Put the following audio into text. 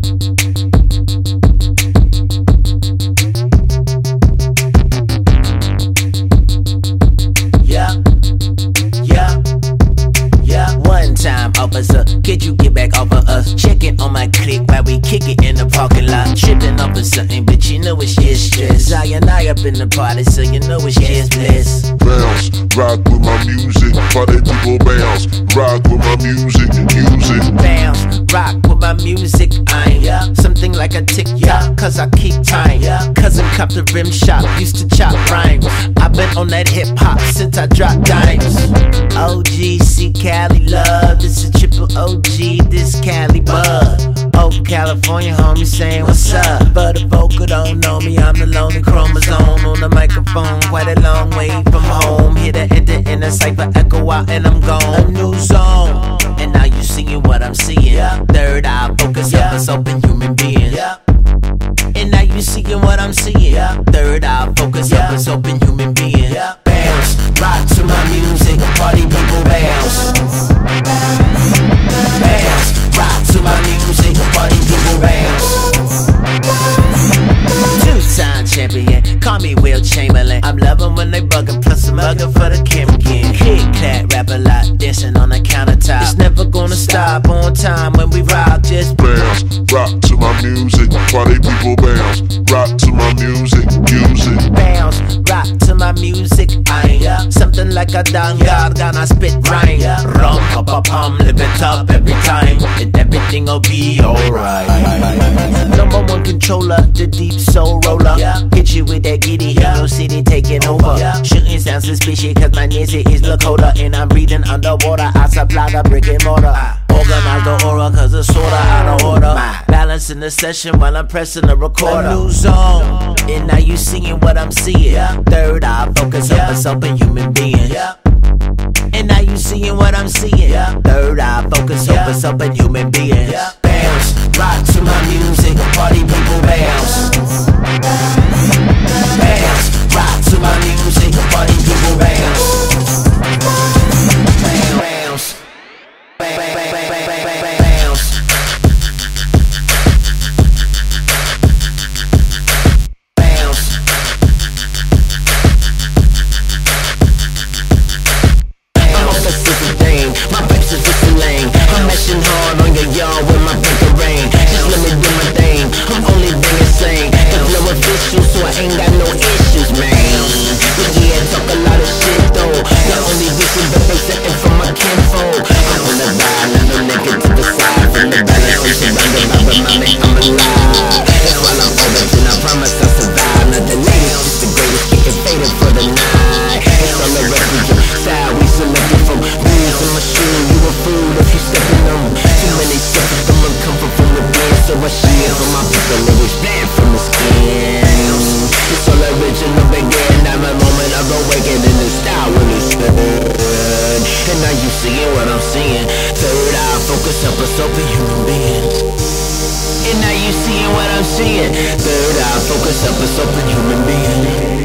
One time, officer, could you get back off of us? Checking on my clique while we kick it in the parking lot. Tripping off of something, but you know it's just stress. I and I up in the party, so you know it's just bliss. Bounce, rock with my music, party people bounce. Rock with my music, music. Bounce, rock with my music. I'm something like a TikTok, cause I keep time. Cousin cop the rim shop, used to chop rhymes. I've been on that hip hop since I dropped dimes. OGC Cali love, this is triple OG, this Cali bud. Old California homie saying what's up, but the vocal don't know me, I'm the lonely chromosome on the microphone, quite a long way from home. Hit a enter in a cipher, echo out and I'm gone. A new zone, and now you seeing what I'm seeing. Third eye focus, up us open human being. And now you seeing what I'm seeing. Third eye focus, up us open human being. Bounce, rock to my music, party people bounce. Bounce, rock to my music, party people bounce. Two-time champion, call me Will Chamberlain. I'm loving when they bugging, plus I'm bugging for the Kim again. Click-clack, rap a lot, dancing on the countertop. It's never gonna stop on time when we rock, just Bounce, rock to my music, party people bounce. Rock to my music, music. Bounce, rock to my music. I'm something like a Gonna spit rhyme. Rum, pum, live it up every time, and everything'll be alright. Number one controller, the deep soul roller. Hit you with that giddy, no city taking over. Shooting sounds suspicious, cause my Nancy is Lakota, and I'm breathing underwater. I supply the brick and mortar. Organize the aura, cause it's sorta out of order. Balancing the session while I'm pressing the recorder. A new zone, and now you seeing what I'm seeing. Third eye focus, up us open human being. And now you seeing what I'm seeing. Third eye focus, up us open human being. Bounce, rock to my music, party people bounce. Bounce, rock to my music, party people bounce. Bounce. My pipes is just a lane. I'm mashing hard on your yard with my bigger rain. Just let me do my thing, I'm only being insane. The flow official, so I ain't got no issues, man. But yeah, talk a lot of shit though. The only reason representing from my kinfolk. I'm on the ride, not no nigga to the side. From the balance, I'm surrounded by reminding I'm alive. And while I'm over, then I promise I'll survive. Not the latest, just the greatest, kicking faded for the night. It's on the refugee side, we selected from rules in my shoe. You a fool if you stepping on. Too many steps from uncomfort from the bed, so I share from my people, always bled from the skin. It's all original, begin. I'm a moment of awakening, the style when it's good. And now you seeing what I'm seeing. Third eye focus, up us open human being. And now you seeing what I'm seeing. Third eye focus, up us open human being.